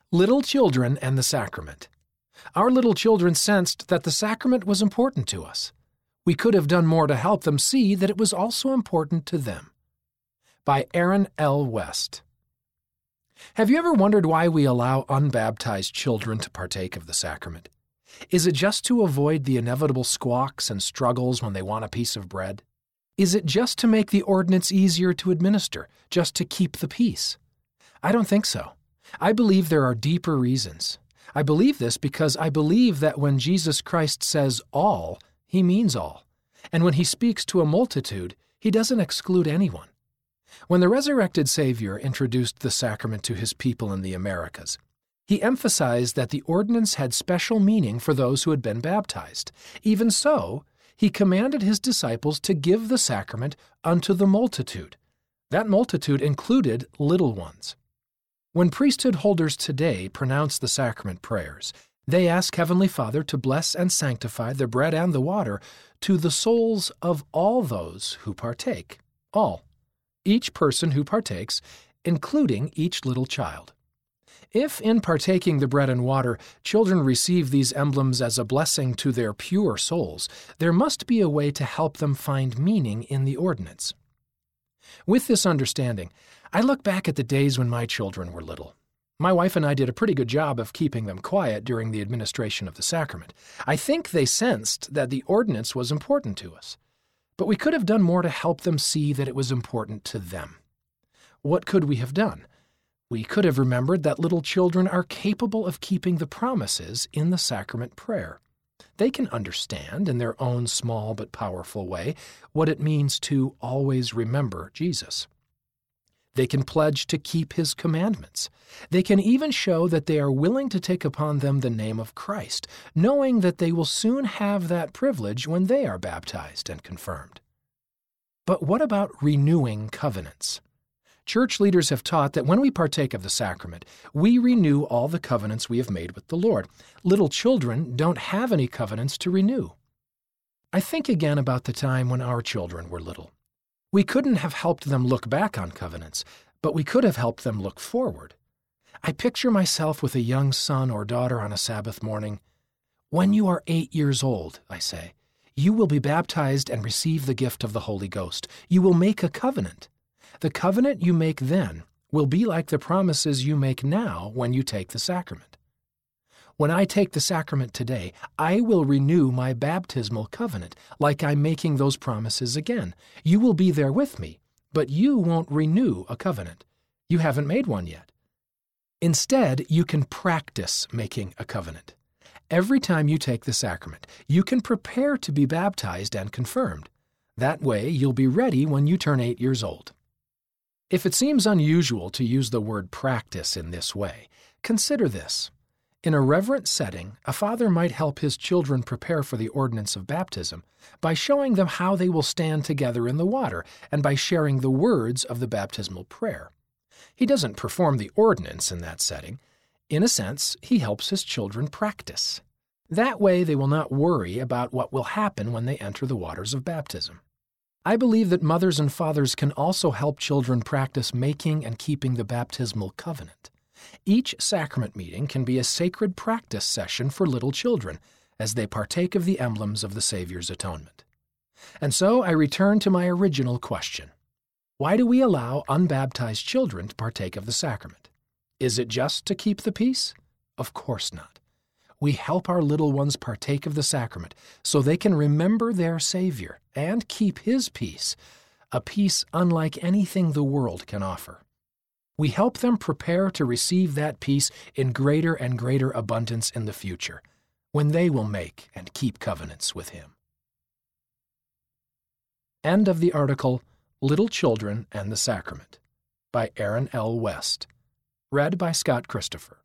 Little children and the sacrament. Our little children sensed that the sacrament was important to us. We could have done more to help them see that it was also important to them. By Aaron L. West. Have you ever wondered why we allow unbaptized children to partake of the sacrament? Is it just to avoid the inevitable squawks and struggles when they want a piece of bread? Is it just to make the ordinance easier to administer, just to keep the peace? I don't think so. I believe there are deeper reasons. I believe this because I believe that when Jesus Christ says all, he means all. And when he speaks to a multitude, he doesn't exclude anyone. When the resurrected Savior introduced the sacrament to his people in the Americas, he emphasized that the ordinance had special meaning for those who had been baptized. Even so, he commanded his disciples to give the sacrament unto the multitude. That multitude included little ones. When priesthood holders today pronounce the sacrament prayers, they ask Heavenly Father to bless and sanctify the bread and the water to the souls of all those who partake. All. Each person who partakes, including each little child. If, in partaking the bread and water, children receive these emblems as a blessing to their pure souls, there must be a way to help them find meaning in the ordinance. With this understanding, I look back at the days when my children were little. My wife and I did a pretty good job of keeping them quiet during the administration of the sacrament. I think they sensed that the ordinance was important to us, but we could have done more to help them see that it was important to them. What could we have done? We could have remembered that little children are capable of keeping the promises in the sacrament prayer. They can understand, in their own small but powerful way, what it means to always remember Jesus. They can pledge to keep his commandments. They can even show that they are willing to take upon them the name of Christ, knowing that they will soon have that privilege when they are baptized and confirmed. But what about renewing covenants? Church leaders have taught that when we partake of the sacrament, we renew all the covenants we have made with the Lord. Little children don't have any covenants to renew. I think again about the time when our children were little. We couldn't have helped them look back on covenants, but we could have helped them look forward. I picture myself with a young son or daughter on a Sabbath morning. When you are 8 years old, I say, you will be baptized and receive the gift of the Holy Ghost. You will make a covenant. The covenant you make then will be like the promises you make now when you take the sacrament. When I take the sacrament today, I will renew my baptismal covenant, like I'm making those promises again. You will be there with me, but you won't renew a covenant. You haven't made one yet. Instead, you can practice making a covenant. Every time you take the sacrament, you can prepare to be baptized and confirmed. That way, you'll be ready when you turn 8 years old. If it seems unusual to use the word practice in this way, consider this. In a reverent setting, a father might help his children prepare for the ordinance of baptism by showing them how they will stand together in the water and by sharing the words of the baptismal prayer. He doesn't perform the ordinance in that setting. In a sense, he helps his children practice. That way they will not worry about what will happen when they enter the waters of baptism. I believe that mothers and fathers can also help children practice making and keeping the baptismal covenant. Each sacrament meeting can be a sacred practice session for little children as they partake of the emblems of the Savior's atonement. And so I return to my original question. Why do we allow unbaptized children to partake of the sacrament? Is it just to keep the peace? Of course not. We help our little ones partake of the sacrament so they can remember their Savior and keep his peace, a peace unlike anything the world can offer. We help them prepare to receive that peace in greater and greater abundance in the future, when they will make and keep covenants with him. End of the article, Little Children and the Sacrament, by Aaron L. West. Read by Scott Christopher.